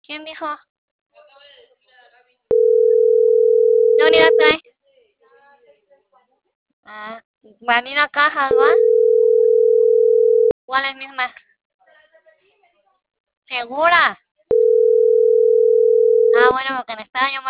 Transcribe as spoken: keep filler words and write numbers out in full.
¿Quién dijo? No, ni la trae. Ah, van a ir a cajas, ¿va? ¿Cuáles mismas? ¿Segura? Ah, bueno, porque no estaba yo